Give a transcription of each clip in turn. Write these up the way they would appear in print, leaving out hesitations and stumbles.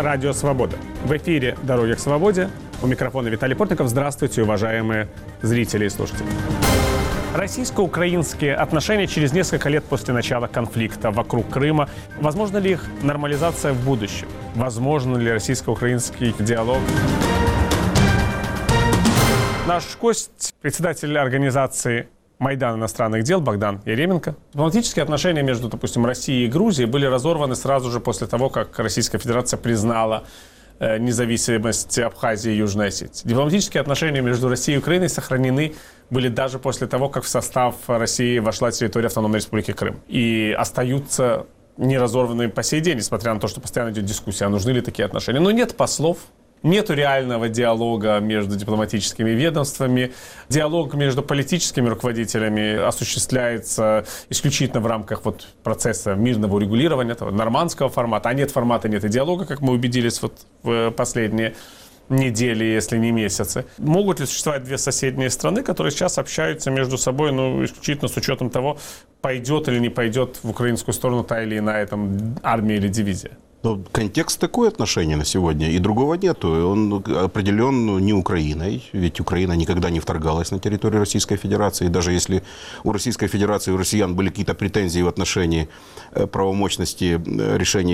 Радио «Свобода». В эфире «Дороги к свободе». У микрофона Виталий Портников. Здравствуйте, уважаемые зрители и слушатели. Российско-украинские отношения через несколько лет после начала конфликта вокруг Крыма. Возможно ли их нормализация в будущем? Возможно ли российско-украинский диалог? Наш гость, председатель организации «Майдан иностранных дел» Богдан Еременко. Дипломатические отношения между, допустим, Россией и Грузией были разорваны сразу же после того, как Российская Федерация признала независимость Абхазии и Южной Осетии. Дипломатические отношения между Россией и Украиной сохранены были даже после того, как в состав России вошла территория Автономной Республики Крым. И остаются неразорванными по сей день, несмотря на то, что постоянно идет дискуссия, а нужны ли такие отношения. Но нет послов. Нету реального диалога между дипломатическими ведомствами. Диалог между политическими руководителями осуществляется исключительно в рамках процесса мирного урегулирования, этого нормандского формата. А нет формата, нет и диалога, как мы убедились в последние недели, если не месяцы. Могут ли существовать две соседние страны, которые сейчас общаются между собой, исключительно с учетом того, пойдет или не пойдет в украинскую сторону та или иная армия или дивизия? Но контекст такой отношения на сегодня, и другого нету. Он определен не Украиной, ведь Украина никогда не вторгалась на территорию Российской Федерации. Даже если у Российской Федерации, у россиян были какие-то претензии в отношении правомощности решений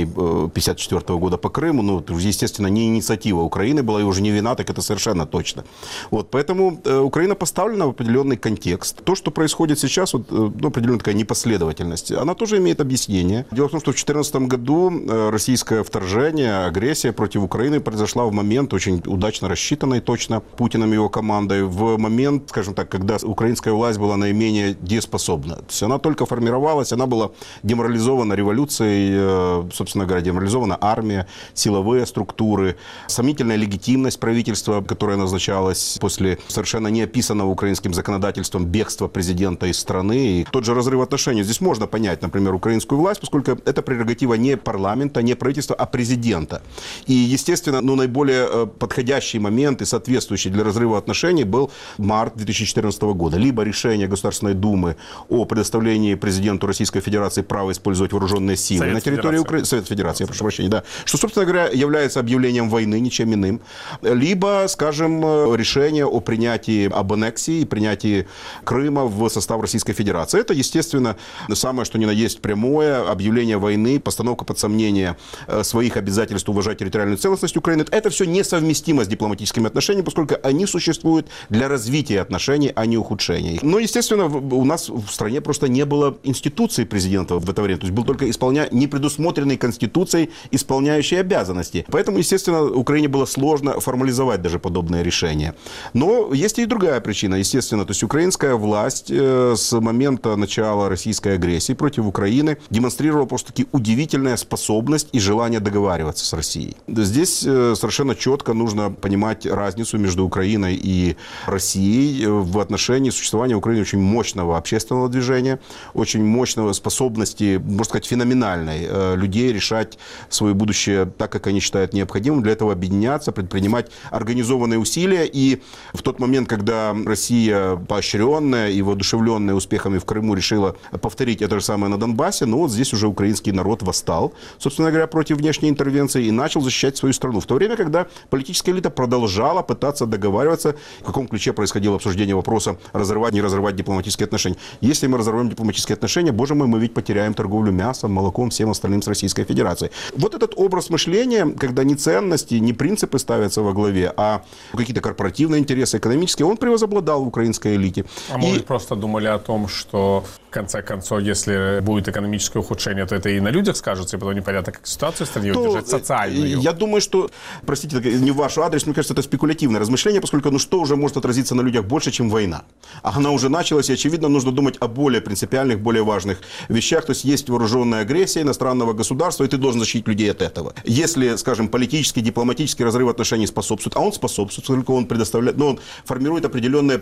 1954 года по Крыму, естественно, не инициатива Украины была, и уже не вина, так это совершенно точно. Поэтому Украина поставлена в определенный контекст. То, что происходит сейчас, определенная такая непоследовательность, она тоже имеет объяснение. Дело в том, что в 2014 году российское вторжение, агрессия против Украины произошла в момент, очень удачно рассчитанный точно Путиным и его командой, в момент, скажем так, когда украинская власть была наименее дееспособна. То есть она только формировалась, она была деморализована революцией, собственно говоря, деморализована армия, силовые структуры, сомнительная легитимность правительства, которое назначалось после совершенно неописанного украинским законодательством бегства президента из страны. И тот же разрыв отношений. Здесь можно понять, например, украинскую власть, поскольку это прерогатива не парламента, не правительства, а президента. И, естественно, наиболее подходящий момент и соответствующий для разрыва отношений был март 2014 года. Либо решение Государственной Думы о предоставлении президенту Российской Федерации права использовать вооруженные силы на территории Украины. Совет Федерации, я прошу прощения, да. Что, собственно говоря, является объявлением войны, ничем иным. Либо, скажем, решение о принятии, об аннексии, принятии Крыма в состав Российской Федерации. Это, естественно, самое, что ни на есть прямое объявление войны, постановка под сомнение своих обязательств уважать территориальную целостность Украины. Это все несовместимо с дипломатическими отношениями, поскольку они существуют для развития отношений, а не ухудшения их. Но, естественно, у нас в стране просто не было институции президента в это время. То есть был только непредусмотренный Конституцией исполняющий обязанности. Поэтому, естественно, Украине было сложно формализовать даже подобные решения. Но есть и другая причина. Естественно, то есть украинская власть с момента начала российской агрессии против Украины демонстрировала просто-таки удивительную способность и желание договариваться с Россией. Здесь совершенно четко нужно понимать разницу между Украиной и Россией в отношении существования в Украине очень мощного общественного движения, очень мощного способности, можно сказать, феноменальной людей решать свое будущее так, как они считают необходимым, для этого объединяться, предпринимать организованные усилия. И в тот момент, когда Россия, поощренная и воодушевленная успехами в Крыму, решила повторить это же самое на Донбассе, здесь уже украинский народ восстал, собственно говоря, против внешней интервенции и начал защищать свою страну. В то время, когда политическая элита продолжала пытаться договариваться, в каком ключе происходило обсуждение вопроса разрывать, не разрывать дипломатические отношения. Если мы разорвем дипломатические отношения, боже мой, мы ведь потеряем торговлю мясом, молоком, всем остальным с Российской Федерацией. Этот образ мышления, когда не ценности, не принципы ставятся во главе, а какие-то корпоративные интересы, экономические, он превозобладал в украинской элите. А мы просто думали о том, что в конце концов, если будет экономическое ухудшение, то это и на людях скажется, и потом непонятно, как ситуацию в стране удержать, социальную. Я думаю, что, простите, не в ваш адрес, мне кажется, это спекулятивное размышление, поскольку что уже может отразиться на людях больше, чем война? Она уже началась, и, очевидно, нужно думать о более принципиальных, более важных вещах. То есть вооруженная агрессия иностранного государства, и ты должен защитить людей от этого. Если, скажем, политический, дипломатический разрыв отношений способствует, а он способствует, поскольку он предоставляет, он формирует определенную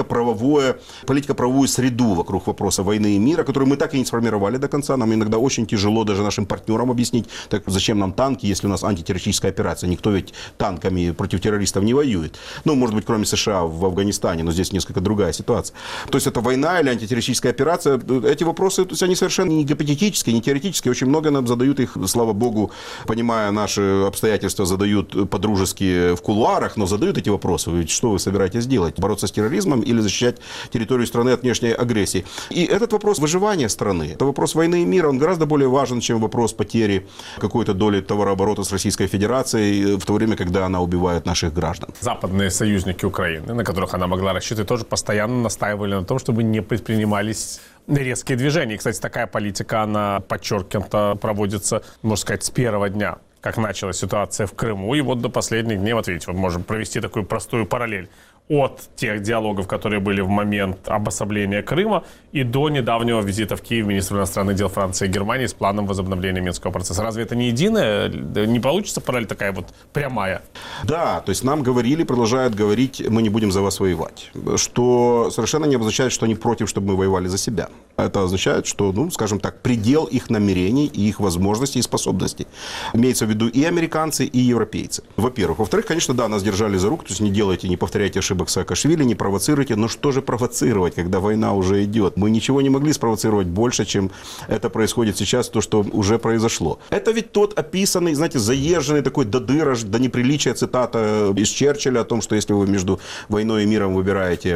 политико-правовую среду вокруг вопроса войны и мира, которую мы так и не сформировали до конца. Нам иногда очень тяжело даже нашим партнерам объяснить, так зачем нам танки, если у нас антитеррористическая операция. Никто ведь танками против террористов не воюет. Может быть, кроме США в Афганистане, но здесь несколько другая другая ситуация. То есть это война или антитеррористическая операция, эти вопросы, то есть они совершенно не гипотетические, не теоретические, очень много нам задают их, слава богу, понимая наши обстоятельства, задают по-дружески в кулуарах, но задают эти вопросы. Ведь что вы собираетесь делать? Бороться с терроризмом или защищать территорию страны от внешней агрессии? И этот вопрос выживания страны, это вопрос войны и мира, он гораздо более важен, чем вопрос потери какой-то доли товарооборота с Российской Федерацией в то время, когда она убивает наших граждан. Западные союзники Украины, на которых она могла рассчитывать, тоже постоянно настаивали на том, чтобы не предпринимались резкие движения. И, кстати, такая политика, она подчеркнуто проводится, можно сказать, с первого дня, как началась ситуация в Крыму. И вот до последних дней, вот видите, вот можем провести такую простую параллель от тех диалогов, которые были в момент обособления Крыма, и до недавнего визита в Киев министра иностранных дел Франции и Германии с планом возобновления Минского процесса. Разве это не единое? Не получится параллель такая вот прямая? Да, то есть нам говорили, продолжают говорить, мы не будем за вас воевать. Что совершенно не означает, что они против, чтобы мы воевали за себя. Это означает, что, ну, скажем так, предел их намерений, и их возможностей и способностей. Имеется в виду и американцы, и европейцы. Во-первых. Во-вторых, конечно, да, нас держали за руку, то есть не делайте, не повторяйте ошибок Саакашвили, не провоцируйте. Но что же провоцировать, когда война уже идет? Мы ничего не могли спровоцировать больше, чем это происходит сейчас, то, что уже произошло. Это ведь тот описанный, знаете, заезженный такой до дыра, до неприличия цитата из Черчилля о том, что если вы между войной и миром выбираете,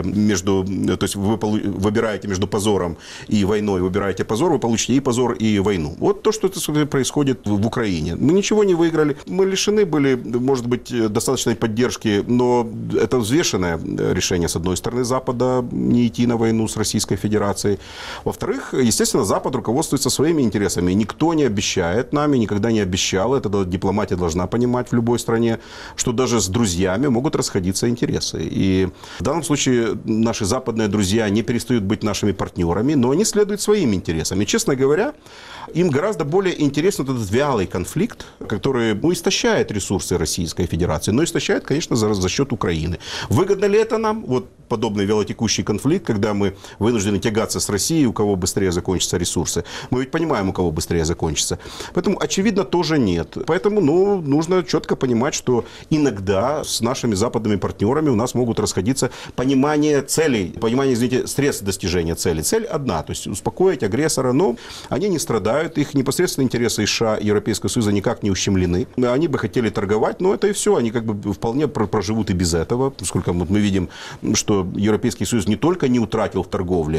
то есть вы выбираете между позором и войной, выбираете позор, вы получите и позор, и войну. Вот то, что это происходит в Украине. Мы ничего не выиграли. Мы лишены были, может быть, достаточной поддержки, но это взвешенное решение, с одной стороны, Запада не идти на войну с Российской Федерацией. Во-вторых, естественно, Запад руководствуется своими интересами. Никто не обещает нам и никогда не обещал, это дипломатия должна понимать в любой стране, что даже с друзьями могут расходиться интересы. И в данном случае наши западные друзья не перестают быть нашими партнерами, но они следуют своим интересам. И, честно говоря, им гораздо более интересен этот вялый конфликт, который истощает ресурсы Российской Федерации, но истощает, конечно, за счет Украины. Выгодно ли это нам? Вот подобный вялотекущий конфликт, когда мы вынуждены тягаться с Россией, у кого быстрее закончатся ресурсы. Мы ведь понимаем, у кого быстрее закончится. Поэтому, очевидно, тоже нет. Поэтому, нужно четко понимать, что иногда с нашими западными партнерами у нас могут расходиться понимание целей, средств достижения цели. Цель одна, то есть успокоить агрессора, но они не страдают, их непосредственные интересы США и Европейского Союза никак не ущемлены. Они бы хотели торговать, но это и все, они как бы вполне проживут и без этого, поскольку мы видим, что Европейский Союз не только не утратил в торговле,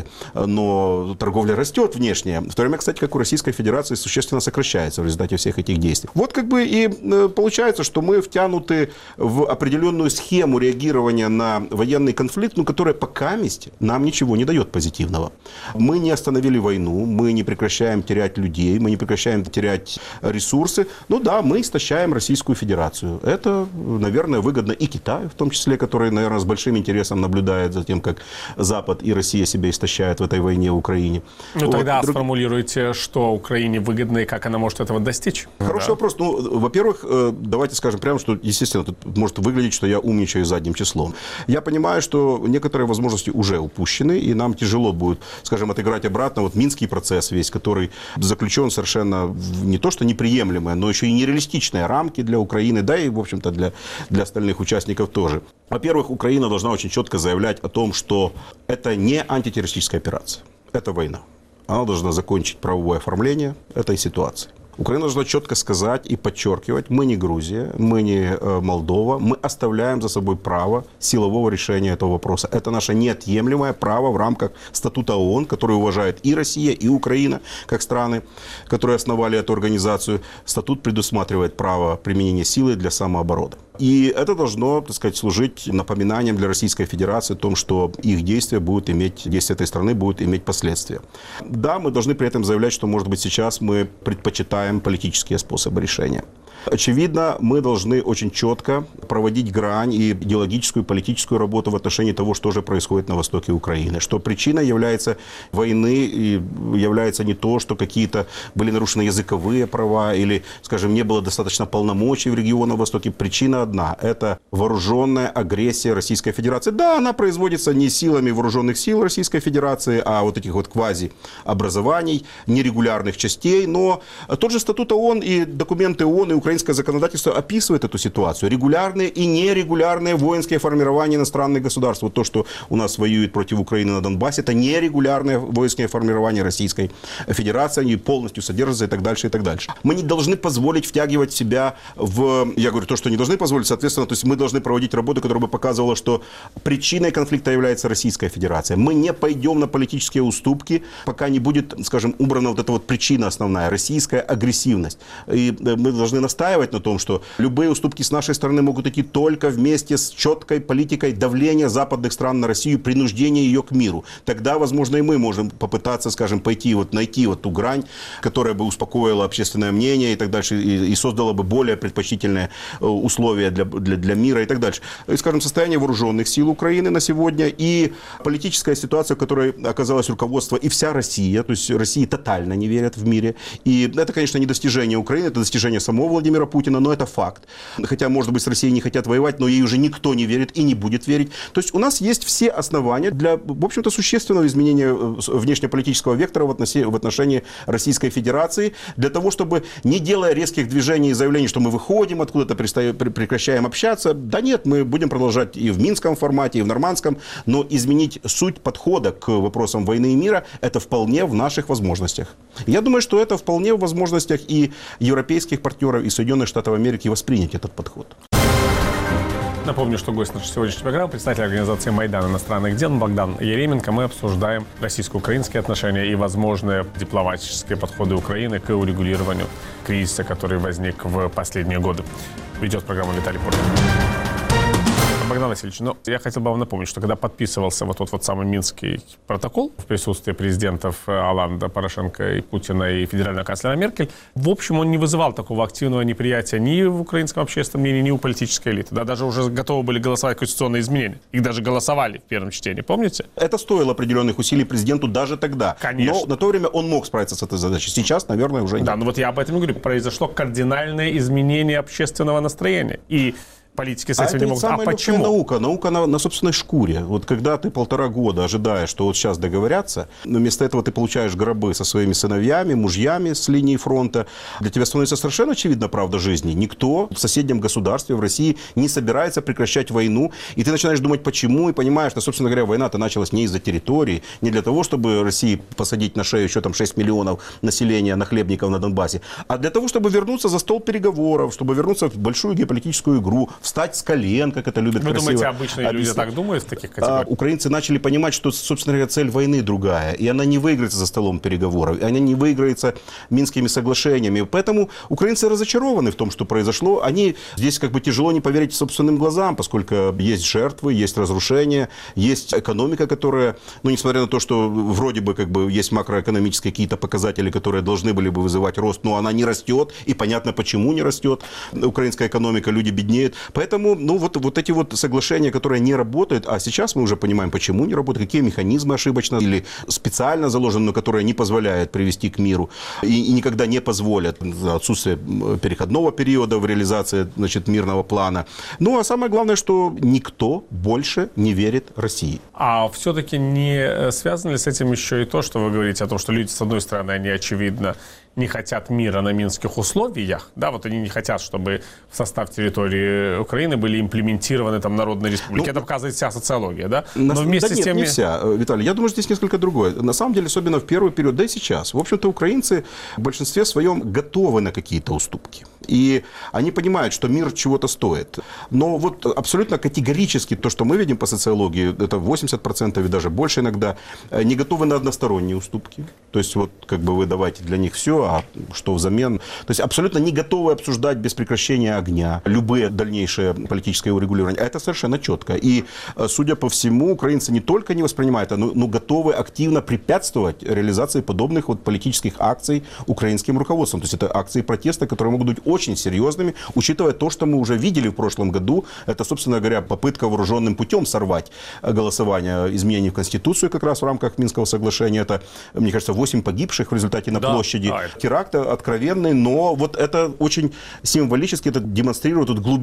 но торговля растет внешне. В то время, кстати, как у Российской Федерации существенно сокращается в результате всех этих действий. Вот как бы и получается, что мы втянуты в определенную схему реагирования на военный конфликт, которая пока нам ничего не дает позитивного. Мы не остановили войну, мы не прекращаем терять людей, мы не прекращаем терять ресурсы. Ну да, мы истощаем Российскую Федерацию. Это, наверное, выгодно и Китаю, в том числе, который, наверное, с большим интересом наблюдает за тем, как Запад и Россия себя истощают в этой войне в Украине. Тогда сформулируйте, что Украине выгодно и как она может этого достичь. Хороший вопрос. Во-первых, давайте скажем прямо, что, естественно, тут может выглядеть, что я умничаю задним числом. Я понимаю, что некоторые возможности уже упущены, и нам тяжело будет, скажем, отыграть обратно вот Минский процесс весь, который заключен совершенно не то что неприемлемые, но еще и нереалистичные рамки для Украины, да и, в общем-то, для остальных участников тоже. Во-первых, Украина должна очень четко заявлять о том, что это не антитеррористическая операция, это война. Она должна закончить правовое оформление этой ситуации. Украина должна четко сказать и подчеркивать, мы не Грузия, мы не Молдова, мы оставляем за собой право силового решения этого вопроса. Это наше неотъемлемое право в рамках статута ООН, который уважает и Россия, и Украина, как страны, которые основали эту организацию. Статут предусматривает право применения силы для самообороны. И это должно, так сказать, служить напоминанием для Российской Федерации о том, что их действия этой страны будут иметь последствия. Да, мы должны при этом заявлять, что, может быть, сейчас мы предпочитаем политические способы решения. Очевидно, мы должны очень четко проводить грань и идеологическую, и политическую работу в отношении того, что же происходит на востоке Украины. Что причиной является войны и является не то, что какие-то были нарушены языковые права или, скажем, не было достаточно полномочий в регионе на востоке. Причина одна – это вооруженная агрессия Российской Федерации. Да, она производится не силами вооруженных сил Российской Федерации, а вот этих вот квази-образований, нерегулярных частей. Но тот же статут ООН и документы ООН и украинское законодательство описывает эту ситуацию. Регулярные и нерегулярные воинские формирования иностранных государств. Вот то, что у нас воюет против Украины на Донбассе, это нерегулярные воинские формирования Российской Федерации. Они полностью содержатся и так дальше, и так дальше. Мы не должны позволить втягивать себя в... Я говорю, то, что не должны позволить, соответственно, то есть мы должны проводить работу, которая бы показывала, что причиной конфликта является Российская Федерация. Мы не пойдем на политические уступки, пока не будет, скажем, убрана вот эта вот причина основная, российская агрессивность. И мы должны настаивать на том, что любые уступки с нашей стороны могут идти только вместе с четкой политикой давления западных стран на Россию, принуждения ее к миру. Тогда, возможно, и мы можем попытаться, скажем, найти вот ту грань, которая бы успокоила общественное мнение и так дальше, и создала бы более предпочтительные условия для мира и так дальше. И, скажем, состояние вооруженных сил Украины на сегодня и политическая ситуация, в которой оказалось руководство и вся Россия, то есть России тотально не верят в мире. И это, конечно, не достижение Украины, это достижение самого Владимира Путина, но это факт. Хотя, может быть, с Россией не хотят воевать, но ей уже никто не верит и не будет верить. То есть у нас есть все основания для, в общем-то, существенного изменения внешнеполитического вектора в отношении Российской Федерации, для того, чтобы, не делая резких движений и заявлений, что мы выходим откуда-то, прекращаем общаться, да нет, мы будем продолжать и в минском формате, и в нормандском, но изменить суть подхода к вопросам войны и мира, это вполне в наших возможностях. Я думаю, что это вполне в возможностях и европейских партнеров, и Соединенных Штатов Америки воспринять этот подход. Напомню, что гость нашей сегодняшней программы, представитель организации «Майдан иностранных дел» Богдан Еременко. Мы обсуждаем российско-украинские отношения и возможные дипломатические подходы Украины к урегулированию кризиса, который возник в последние годы. Ведет программу Виталий Портник. Богдан Васильевич, я хотел бы вам напомнить, что когда подписывался вот тот вот самый Минский протокол в присутствии президентов Олланда, Порошенко и Путина и федерального канцлера Меркель, в общем, он не вызывал такого активного неприятия ни в украинском общественном мнении, ни у политической элиты. Да, даже уже готовы были голосовать конституционные изменения. Их даже голосовали в первом чтении, помните? Это стоило определенных усилий президенту даже тогда. Конечно. Но на то время он мог справиться с этой задачей. Сейчас, наверное, уже нет. Да, вот я об этом и говорю. Произошло кардинальное изменение общественного настроения. И политики с этим не могут. А почему? Наука на собственной шкуре. Вот когда ты 1,5 года ожидаешь, что вот сейчас договорятся, но вместо этого ты получаешь гробы со своими сыновьями, мужьями с линии фронта, для тебя становится совершенно очевидна правда жизни. Никто в соседнем государстве, в России, не собирается прекращать войну. И ты начинаешь думать, почему, и понимаешь, что, собственно говоря, война-то началась не из-за территории, не для того, чтобы России посадить на шею еще там 6 миллионов населения, нахлебников на Донбассе, а для того, чтобы вернуться за стол переговоров, чтобы вернуться в большую геополитическую игру, встать с колен, как это любят красиво. Вы думаете, обычные люди так думают в таких категориях? Украинцы начали понимать, что, собственно говоря, цель войны другая. И она не выиграется за столом переговоров. И она не выиграется Минскими соглашениями. Поэтому украинцы разочарованы в том, что произошло. Они здесь как бы тяжело не поверить собственным глазам, поскольку есть жертвы, есть разрушения, есть экономика, которая, несмотря на то, что вроде бы как бы есть макроэкономические какие-то показатели, которые должны были бы вызывать рост, но она не растет. И понятно, почему не растет украинская экономика, люди беднеют. Поэтому вот эти вот соглашения, которые не работают, а сейчас мы уже понимаем, почему не работают, какие механизмы ошибочно или специально заложены, но которые не позволяют привести к миру и никогда не позволят отсутствие переходного периода в реализации, мирного плана. А самое главное, что никто больше не верит России. А все-таки не связано ли с этим еще и то, что вы говорите о том, что люди, с одной стороны, они, очевидно, не хотят мира на минских условиях, да, вот они не хотят, чтобы в состав территории Украины были имплементированы там народные республики. Это показывает вся социология, да? Но вместе с тем... не вся, Виталий. Я думаю, что здесь несколько другое. На самом деле, особенно в первый период, да и сейчас, в общем-то, украинцы в большинстве своем готовы на какие-то уступки. И они понимают, что мир чего-то стоит. Но вот абсолютно категорически то, что мы видим по социологии, это 80% и даже больше иногда, не готовы на односторонние уступки. То есть вот как бы вы давайте для них все, а что взамен? То есть абсолютно не готовы обсуждать без прекращения огня любые дальнейшие политические урегулирования. Это совершенно четко. И, судя по всему, украинцы не только не воспринимают, но готовы активно препятствовать реализации подобных вот политических акций украинским руководством. То есть это акции протеста, которые могут быть очень серьезными, учитывая то, что мы уже видели в прошлом году. Это, собственно говоря, попытка вооруженным путем сорвать голосование изменений в Конституцию как раз в рамках Минского соглашения. Это, мне кажется, 8 погибших в результате на площади. Теракт откровенный, но вот это очень символически это демонстрирует глубину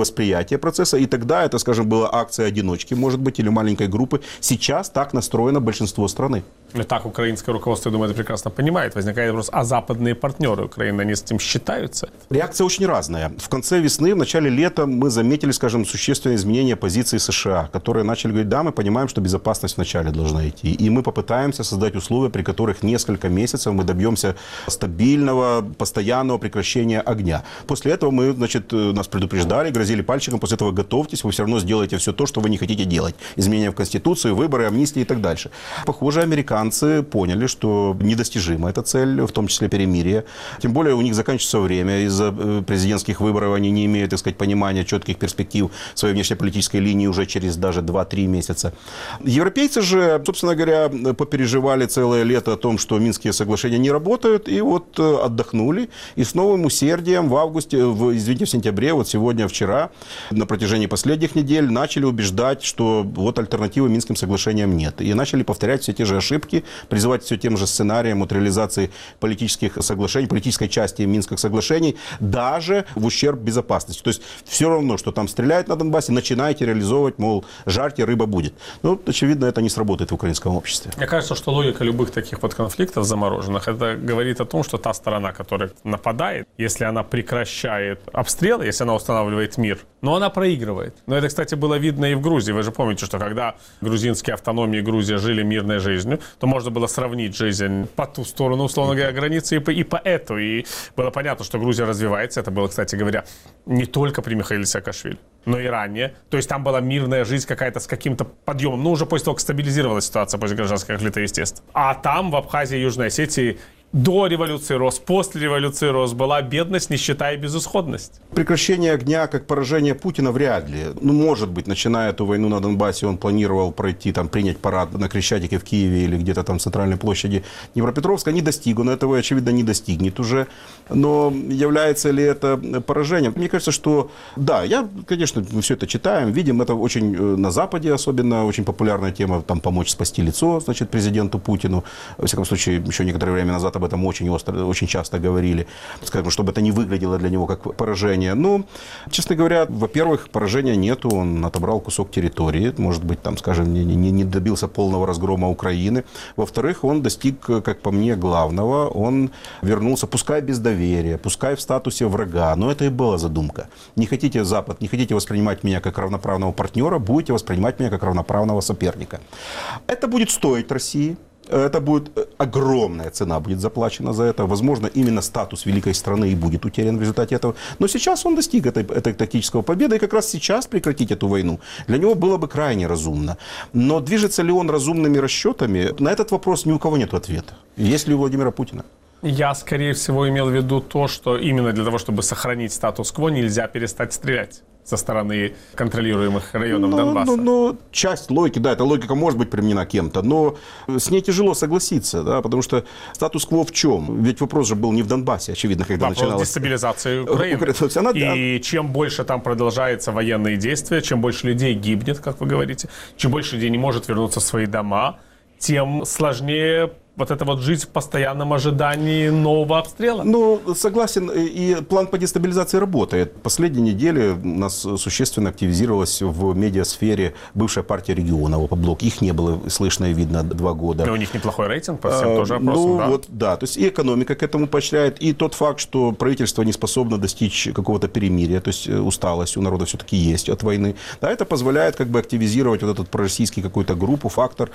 восприятие процесса, и тогда это, скажем, была акция одиночки, может быть, или маленькой группы. Сейчас так настроено большинство страны. И так украинское руководство, я думаю, это прекрасно понимает. Возникает вопрос, а западные партнеры Украины, они с этим считаются? Реакция очень разная. В конце весны, в начале лета мы заметили, скажем, существенное изменение позиции США, которые начали говорить, да, мы понимаем, что безопасность вначале должна идти. И мы попытаемся создать условия, при которых несколько месяцев мы добьемся стабильного, постоянного прекращения огня. После этого мы, значит, нас предупреждали, грозили пальчиком, после этого готовьтесь, вы все равно сделаете все то, что вы не хотите делать. Изменения в Конституцию, выборы, амнистии и так дальше. Похоже, американцы поняли, что недостижима эта цель, в том числе перемирие. Тем более у них заканчивается время. Из-за президентских выборов они не имеют, так сказать, понимания четких перспектив своей внешнеполитической линии уже через даже 2-3 месяца. Европейцы же, собственно говоря, попереживали целое лето о том, что Минские соглашения не работают, и вот отдохнули. И с новым усердием в августе, в сентябре, вот сегодня, вчера, на протяжении последних недель начали убеждать, что вот альтернативы Минским соглашениям нет. И начали повторять все те же ошибки, призывать все тем же сценариям от реализации политических соглашений, политической части Минских соглашений, даже в ущерб безопасности. То есть все равно, что там стреляют на Донбассе, начинайте реализовывать, мол, жарьте, рыба будет. Ну, очевидно, это не сработает в украинском обществе. Мне кажется, что логика любых таких вот конфликтов замороженных, это говорит о том, что та сторона, которая нападает, если она прекращает обстрелы, если она устанавливает мир, но она проигрывает. Но это, кстати, было видно и в Грузии. Вы же помните, что когда грузинские автономии и Грузия жили мирной жизнью, то можно было сравнить жизнь по ту сторону, условно говоря, границы и по эту. И было понятно, что Грузия развивается. Это было, кстати говоря, не только при Михаиле Саакашвили, но и ранее. То есть там была мирная жизнь какая-то с каким-то подъемом. Ну, уже после того, как стабилизировалась ситуация после гражданского конфликта, естественно. А там, в Абхазии и Южной Осетии, до революции рос, после революции рос, была бедность, нищета и безысходность. Прекращение огня как поражение Путина вряд ли. Ну, может быть, начиная эту войну на Донбассе, он планировал пройти, там, принять парад на Крещатике в Киеве или где-то там в центральной площади Днепропетровска. Не достиг, он этого, очевидно, не достигнет уже. Но является ли это поражением? Мне кажется, что да, конечно, мы все это читаем, видим, это очень на Западе особенно, очень популярная тема, там, помочь спасти лицо, значит, президенту Путину. Во всяком случае, еще некоторое время назад об этом очень остро, очень часто говорили, скажем, чтобы это не выглядело для него как поражение. Но, честно говоря, во-первых, поражения нету, он отобрал кусок территории, может быть, там, скажем, не добился полного разгрома Украины. Во-вторых, он достиг, как по мне, главного, он вернулся, пускай без доверия, пускай в статусе врага, но это и была задумка. Не хотите Запад, не хотите воспринимать меня как равноправного партнера, будете воспринимать меня как равноправного соперника. Это будет стоить России. Это будет огромная цена, будет заплачена за это. Возможно, именно статус великой страны и будет утерян в результате этого. Но сейчас он достиг этой тактической победы. И как раз сейчас прекратить эту войну для него было бы крайне разумно. Но движется ли он разумными расчетами? На этот вопрос ни у кого нет ответа. Есть ли у Владимира Путина? Я, скорее всего, имел в виду то, что именно для того, чтобы сохранить статус-кво, нельзя перестать стрелять со стороны контролируемых районов Донбасса. Часть логики, да, эта логика может быть применена кем-то, но с ней тяжело согласиться, да, потому что статус-кво в чем? Ведь вопрос же был не в Донбассе, очевидно, когда начиналась... Вопрос дестабилизации Украины. И чем больше там продолжаются военные действия, чем больше людей гибнет, как вы говорите, чем больше людей не может вернуться в свои дома, тем сложнее вот это вот жить в постоянном ожидании нового обстрела? Ну, согласен, и план по дестабилизации работает. Последние недели у нас существенно активизировалась в медиасфере бывшая партия регионов, Блок. Их не было слышно и видно 2 года. Но у них неплохой рейтинг по всем тоже опросам, да? Вот, да, то есть и экономика к этому поощряет, и тот факт, что правительство не способно достичь какого-то перемирия, то есть усталость у народа все-таки есть от войны. Да, это позволяет как бы активизировать вот этот пророссийский какую-то группу, фактор.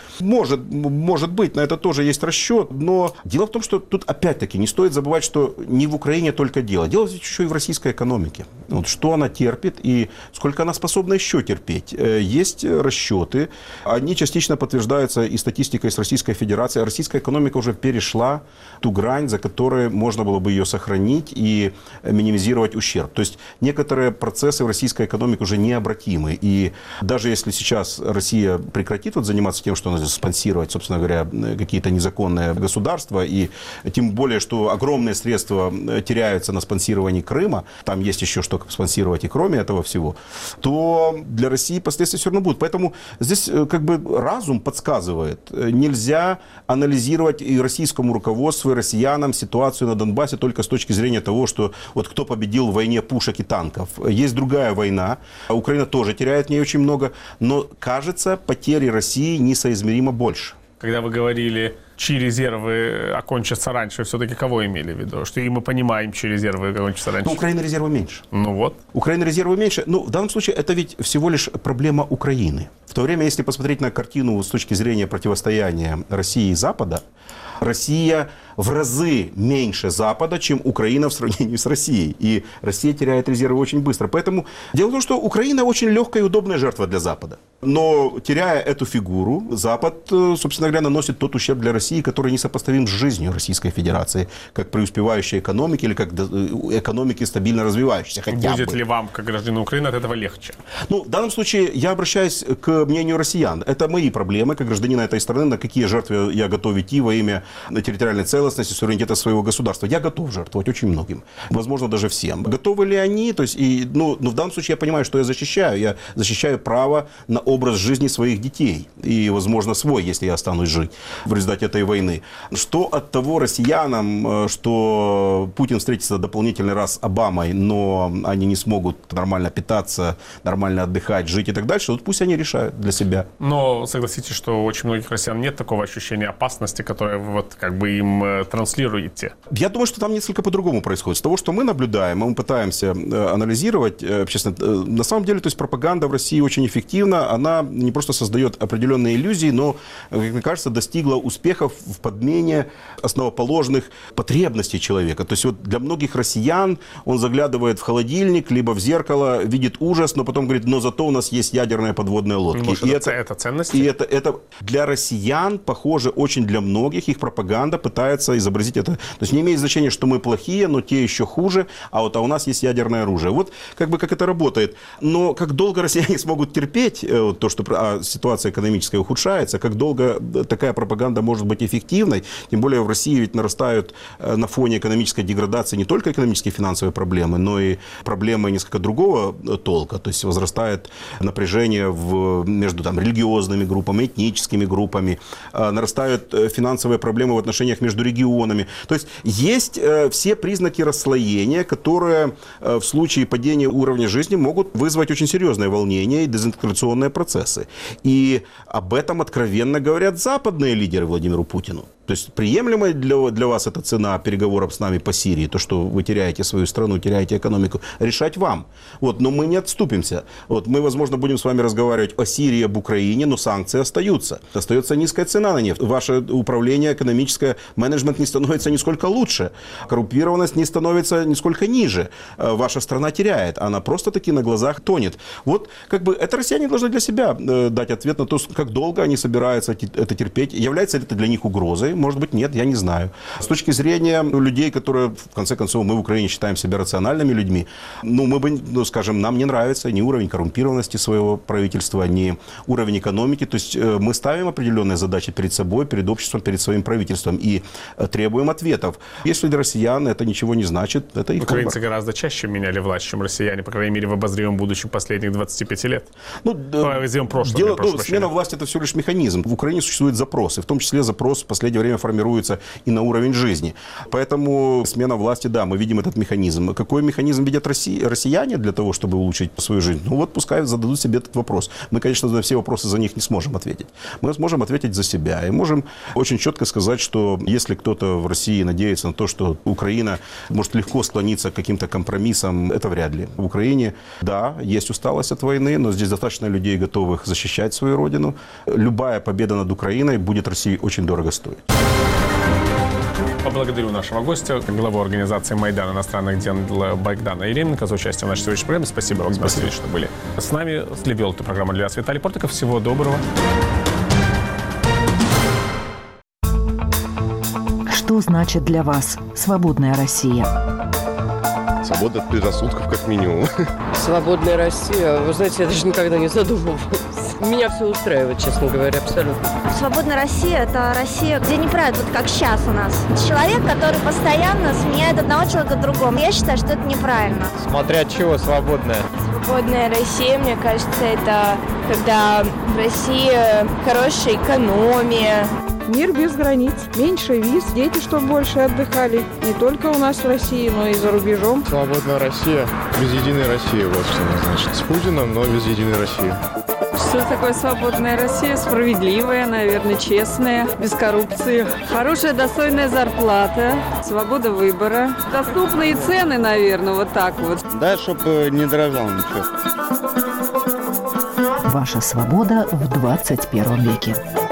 Может быть, на это тоже есть расчет, но дело в том, что тут опять-таки не стоит забывать, что не в Украине только дело. Дело еще и в российской экономике. Вот, что она терпит и сколько она способна еще терпеть. Есть расчеты, они частично подтверждаются и статистикой с Российской Федерации. Российская экономика уже перешла ту грань, за которой можно было бы ее сохранить и минимизировать ущерб. То есть некоторые процессы в российской экономике уже необратимы. И даже если сейчас Россия прекратит вот заниматься тем, что она спонсировать, собственно говоря, какие-то незаконные незаконное государство, и тем более, что огромные средства теряются на спонсировании Крыма, там есть еще что спонсировать и кроме этого всего, то для России последствия все равно будут. Поэтому здесь как бы разум подсказывает, нельзя анализировать и российскому руководству, и россиянам ситуацию на Донбассе только с точки зрения того, что вот кто победил в войне пушек и танков. Есть другая война, Украина тоже теряет в ней очень много, но, кажется, потери России несоизмеримо больше. Когда вы говорили, чьи резервы окончатся раньше, вы все-таки кого имели в виду? Что и мы понимаем, чьи резервы окончатся раньше. Ну, Украины резервы меньше. Ну вот. Украины резервы меньше. Ну, в данном случае это ведь всего лишь проблема Украины. В то время, если посмотреть на картину с точки зрения противостояния России и Запада, Россия в разы меньше Запада, чем Украина в сравнении с Россией. И Россия теряет резервы очень быстро. Поэтому дело в том, что Украина очень легкая и удобная жертва для Запада. Но теряя эту фигуру, Запад, собственно говоря, наносит тот ущерб для России, который несопоставим с жизнью Российской Федерации, как преуспевающей экономики или как экономики стабильно развивающейся. Будет ли вам, как гражданину Украины, от этого легче? Ну, в данном случае я обращаюсь к мнению россиян. Это мои проблемы, как гражданина этой страны, на какие жертвы я готов идти во имя территориальной целостности, суверенитета своего государства. Я готов жертвовать очень многим. Возможно, даже всем. Готовы ли они? То есть, в данном случае я понимаю, что я защищаю. Я защищаю право на образ жизни своих детей. И, возможно, свой, если я останусь жить в результате этой войны. Что от того россиянам, что Путин встретится дополнительный раз с Обамой, но они не смогут нормально питаться, нормально отдыхать, жить и так дальше, вот пусть они решают для себя. Но согласитесь, что у очень многих россиян нет такого ощущения опасности, которое вы вот как бы им транслируете? Я думаю, что там несколько по-другому происходит. С того, что мы наблюдаем, мы пытаемся анализировать общественно. На самом деле, то есть пропаганда в России очень эффективна. Она не просто создает определенные иллюзии, но, как мне кажется, достигла успехов в подмене основоположных потребностей человека. То есть вот для многих россиян он заглядывает в холодильник, либо в зеркало, видит ужас, но потом говорит, но зато у нас есть ядерные подводные лодки. Может, это ценности? И это для россиян, похоже, очень для многих их пропаганда пытается изобразить это. То есть не имеет значения, что мы плохие, но те еще хуже, а у нас есть ядерное оружие. Вот как бы как это работает. Но как долго россияне смогут терпеть то, что ситуация экономическая ухудшается, как долго такая пропаганда может быть эффективной, тем более в России ведь нарастают на фоне экономической деградации не только экономические и финансовые проблемы, но и проблемы несколько другого толка. То есть возрастает напряжение между религиозными группами, этническими группами, нарастают финансовые проблемы в отношениях между регионами. То есть есть все признаки расслоения, которые в случае падения уровня жизни могут вызвать очень серьезное волнение и дезинтеграционные процессы. И об этом откровенно говорят западные лидеры Владимиру Путину. То есть приемлемая для вас эта цена переговоров с нами по Сирии, то, что вы теряете свою страну, теряете экономику, решать вам. Но мы не отступимся. Мы, возможно, будем с вами разговаривать о Сирии, об Украине, но санкции остаются. Остается низкая цена на нефть. Ваше управление экономическое, менеджмент не становится нисколько лучше. Коррумпированность не становится нисколько ниже. Ваша страна теряет. Она просто-таки на глазах тонет. Это россияне должны для себя дать ответ на то, как долго они собираются это терпеть. Является ли это для них угрозой? Может быть, нет, я не знаю. С точки зрения людей, которые, в конце концов, мы в Украине считаем себя рациональными людьми, нам не нравится ни уровень коррумпированности своего правительства, ни уровень экономики. То есть мы ставим определенные задачи перед собой, перед обществом, перед своим правительством и требуем ответов. Если для россиян это ничего не значит, это их выбор. Украинцы гораздо чаще меняли власть, чем россияне, по крайней мере, в обозримом будущем последних 25 лет. Смена власти – это всего лишь механизм. В Украине существуют запросы, в том числе запрос в последнее время формируется и на уровень жизни. Поэтому смена власти, да, мы видим этот механизм. Какой механизм видят россияне для того, чтобы улучшить свою жизнь? Пускай зададут себе этот вопрос. Мы, конечно, на все вопросы за них не сможем ответить. Мы сможем ответить за себя. И можем очень четко сказать, что если кто-то в России надеется на то, что Украина может легко склониться к каким-то компромиссам, это вряд ли. В Украине, да, есть усталость от войны, но здесь достаточно людей, готовых защищать свою родину. Любая победа над Украиной будет России очень дорого стоить. Поблагодарю нашего гостя, главу организации «Майдан» иностранных дел Богдана Еременко за участие в нашей сегодняшней программе. Спасибо вам, Василий, что были с нами. Вел эту программу для вас Виталий Портников. Всего доброго. Что значит для вас свободная Россия? Свобода от предрассудков, как минимум. Свободная Россия? Вы знаете, я даже никогда не задумывалась. Меня все устраивает, честно говоря, абсолютно. Свободная Россия – это Россия, где не правят, вот как сейчас у нас. Человек, который постоянно сменяет одного человека другому. Я считаю, что это неправильно. Смотря от чего свободная? Свободная Россия, мне кажется, это когда в России хорошая экономия. Мир без границ, меньше виз, дети, чтобы больше отдыхали. Не только у нас в России, но и за рубежом. Свободная Россия без единой России, вот что она значит. С Путиным, но без единой России. Что такое свободная Россия? Справедливая, наверное, честная, без коррупции. Хорошая, достойная зарплата, свобода выбора. Доступные цены, наверное, вот так вот. Да, чтобы не дорожал ничего. Ваша свобода в 21 веке.